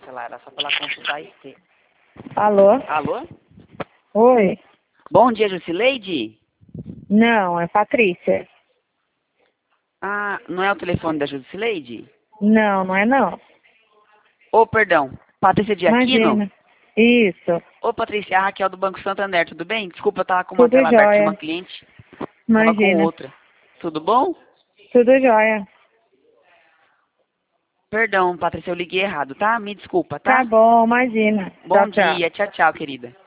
lá, era só pra ela consultar esse. Alô? Alô? Oi? Bom dia, Jusileide? Não, é Patrícia. Ah, não é o telefone da Jusileide? Não, não é não. Ô, perdão, Patrícia de Aquino? Imagina. Isso. Ô, Patrícia, a Raquel do Banco Santander, tudo bem? Desculpa, eu tava com uma Tudo tela aberta de uma jóia. cliente, tava com Imagina. outra. Tudo bom? Tudo jóia. Perdão, Patrícia, eu liguei errado, tá? Me desculpa, Tá tá? bom, imagina. Bom Tchau, tchau. dia, tchau, tchau, querida.